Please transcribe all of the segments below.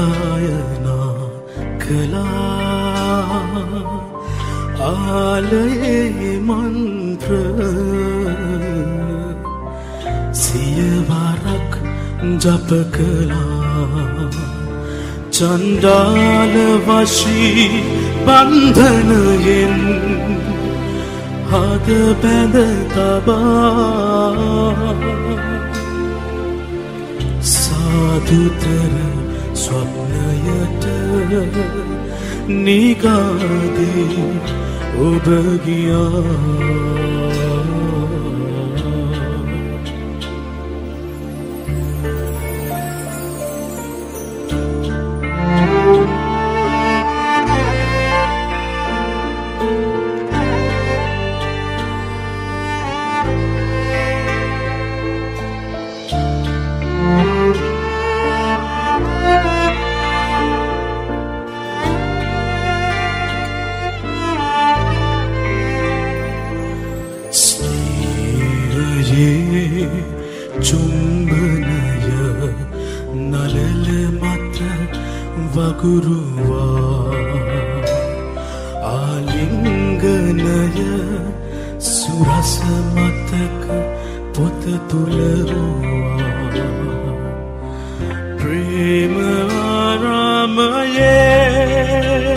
සංජායනා කළා ආලයේ මන්ත්‍ර සියවරක් ජප කළා චණ්ඩාල වශී බන්ධනයෙන් හද බැඳ තබා සාදුතර ස්වප්නයට නිගාදී ඔබ ගියා චුම්බනය නලල මත වගුරුවා ආලිංගනය සුරස මතක පොත තුලරුවා ප්‍රේම ආරාමයේ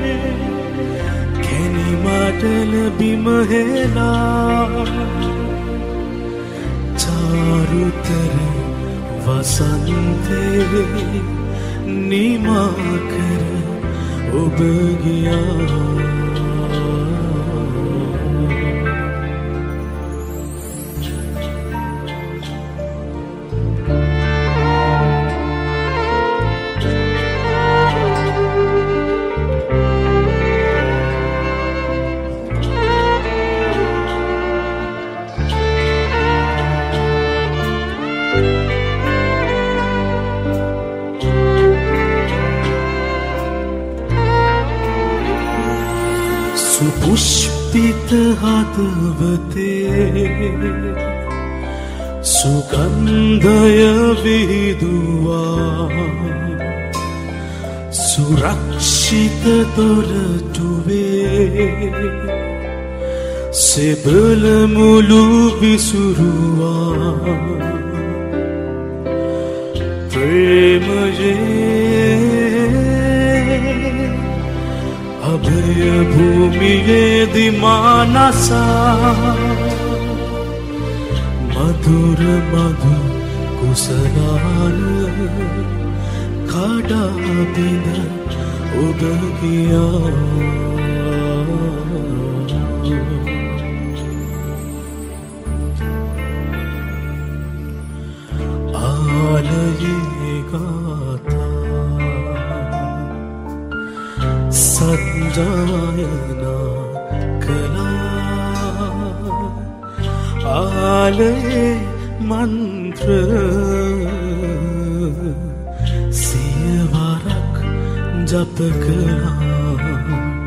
කෙනි මඩල බිමහෙලා चारुतर वसंते निमा कर उब गया सुपुष्पित हदवते सुगंधय विदुआ सुरक्षित दोरटुवे सेबल मुलु विसुरुआ प्रेम ये अभय भूमिये दिमानसा मधुर मधु कुसलान काड़ा बिन उग गया आलये गाथा संजायना कला आलये मंत्र सियवरक जप कला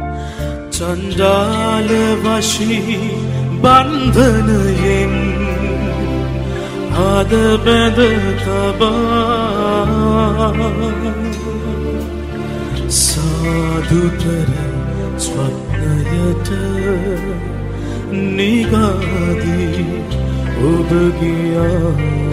चंडाल वशी बंधनයෙන් හද බැඳ තබා සාදුතර ස්වප්නයට නිගාදී ඔබ ගියා